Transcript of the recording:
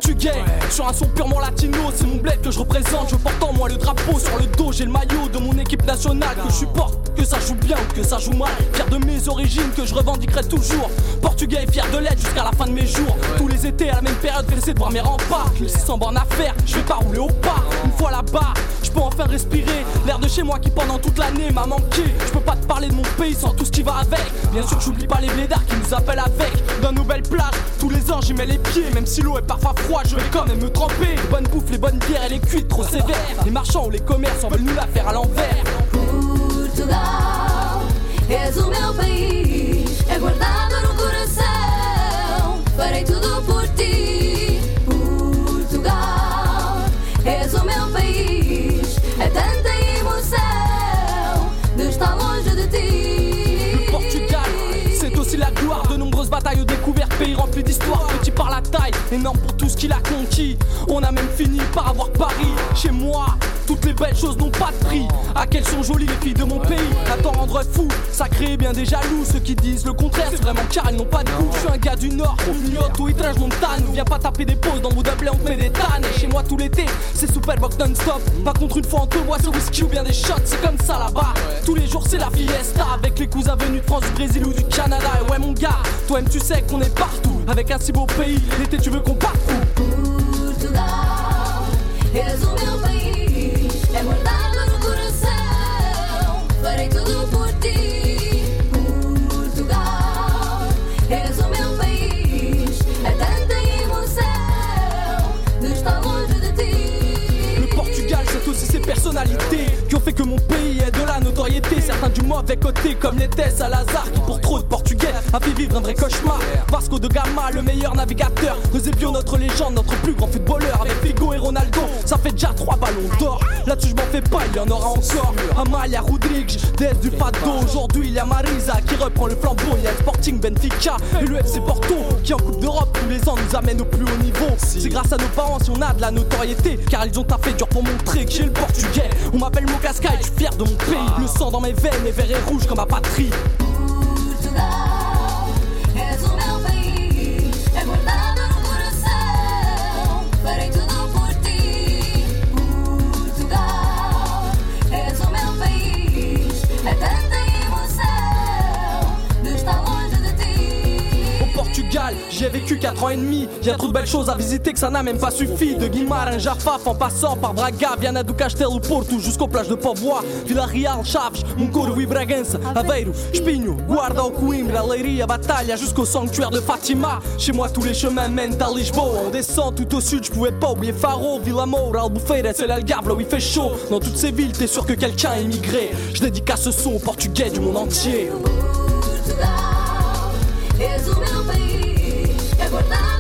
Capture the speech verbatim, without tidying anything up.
portugais. Ouais. Sur un son purement latino, c'est mon bled que je représente. Je porte en moi le drapeau sur le dos, j'ai le maillot de mon équipe nationale que je supporte, que ça joue bien ou que ça joue mal. Fier de mes origines que je revendiquerai toujours. Portugais et fier de l'être jusqu'à la fin de mes jours. Ouais. Tous les étés à la même période, laisser de voir mes remparts. mille six cents bornes à faire, je vais pas rouler au pas. Une fois là-bas, je peux enfin respirer l'air de chez moi qui pendant toute l'année m'a manqué. Je peux pas te parler de mon pays sans tout ce qui va avec. Bien sûr que j'oublie pas les blédards qui nous appellent avec. Dans nos belles plages, tous les ans j'y mets les pieds. Même si l'eau est parfois froide, je vais quand même me tremper. Les bonnes bouffes, les bonnes bières et les cuites trop sévères. Les marchands ou les commerces en veulent nous la faire à l'envers. Portugal, és o meu país, é guardado no coração. Farei tudo por ti. Portugal, és o meu país, é tanta emoção de estar longe de ti. Le Portugal, c'est aussi la gloire de nombreuses batailles aux découvertes, pays rempli d'histoire, petit par la taille, énorme pour tout ce qu'il a conquis. On a même fini par avoir Paris chez moi. Toutes les belles choses n'ont pas de prix. À quelles sont jolies les filles de mon pays. À t'en rendre fou, ça crée bien des jaloux. Ceux qui disent le contraire, c'est vraiment car elles n'ont pas de goût. Je suis un gars du nord, Mignoto, Itrage, Montane. Viens pas taper des pauses dans mon doublé, on te met des tannes. Et chez moi tout l'été, c'est Superbox non-stop. Pas contre une fois on te boit ce whisky ou bien des shots. C'est comme ça là-bas, tous les jours c'est la fiesta. Avec les cousins venus de France, du Brésil ou du Canada. Et ouais mon gars, toi-même tu sais qu'on est partout. Avec un si beau pays, l'été tu veux qu'on parte où? Portugal, és o meu país, é guardado no coração. Farei tudo por ti. Portugal, és o meu país, é tanta emoção de estar longe de ti. Le Portugal, c'est aussi ses personnalités qui ont fait que mon pays ait de la notoriété. Certains du mauvais côté comme l'était Salazar, qui pour trop de Portugais a fait vivre un vrai cauchemar. Vasco de Gama, le meilleur navigateur. Eusebio, notre légende, notre plus grand footballeur. Avec Figo et Ronaldo, ça fait déjà trois ballons d'or. Là-dessus je m'en fais pas, il y en aura encore. Amalia, Rodrigues, D S du Fado. Aujourd'hui il y a Marisa qui reprend le flambeau. Il y a le Sporting, Benfica et le F C Porto qui en Coupe d'Europe tous les ans nous amène au plus haut niveau. C'est grâce à nos parents si on a de la notoriété, car ils ont taffé dur pour montrer que j'ai le portugais. On m'appelle Mocasca et je suis fier de mon pays. Le sang dans mes veines, mes verts et rouges comme ma patrie. Portugal, és o meu país, é guardado no coração. Farei tudo por ti. Portugal, és o meu país, é tanta emoção de estar longe de ti. Au Portugal, j'ai vécu quatre ans et demi. Y'a trop de belles choses à visiter que ça n'a même pas suffi. De Guimarães, Jafaf en passant par Braga, Viana do Castelo, Porto, jusqu'aux plages de Póvoa, Vila-Real, Chaves, Moncorvo e Bragança, Aveiro, Espinho, Guarda ou Coimbra, Leiria, Batalha, jusqu'au sanctuaire de Fatima. Chez moi tous les chemins mènent à Lisboa. On descend tout au sud, je pouvais pas oublier Faro, Vila Moura, Albufeira, c'est l'Algarve là où il fait chaud. Dans toutes ces villes, t'es sûr que quelqu'un a immigré. Je dédicace ce son aux Portugais du monde entier. Portugal, és o meu país, é guardado